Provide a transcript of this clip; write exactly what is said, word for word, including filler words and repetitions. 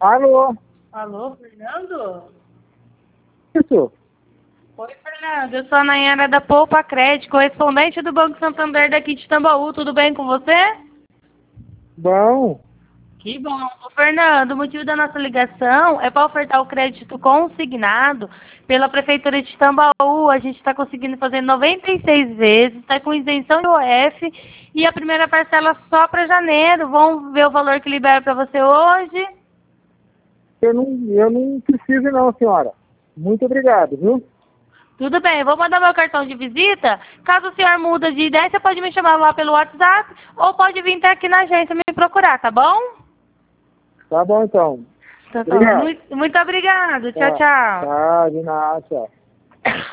Alô? Alô, Fernando? Isso? Oi, Fernando. Eu sou a Nayara da Poupa Crédito, correspondente do Banco Santander daqui de Tambaú. Tudo bem com você? Bom. Que bom. Ô, Fernando, o motivo da nossa ligação é para ofertar o crédito consignado pela Prefeitura de Tambaú. A gente está conseguindo fazer noventa e seis vezes, está com isenção de O F e a primeira parcela só para janeiro. Vamos ver o valor que libera para você hoje? Eu não, eu não preciso não, senhora. Muito obrigado, viu? Tudo bem, eu vou mandar meu cartão de visita. Caso o senhor muda de ideia, você pode me chamar lá pelo WhatsApp ou pode vir até aqui na agência me procurar, tá bom? Tá bom, então. Tá bom. Obrigado. Muito, muito obrigado. Tchau, Tá, tchau. tá, de nada, tchau.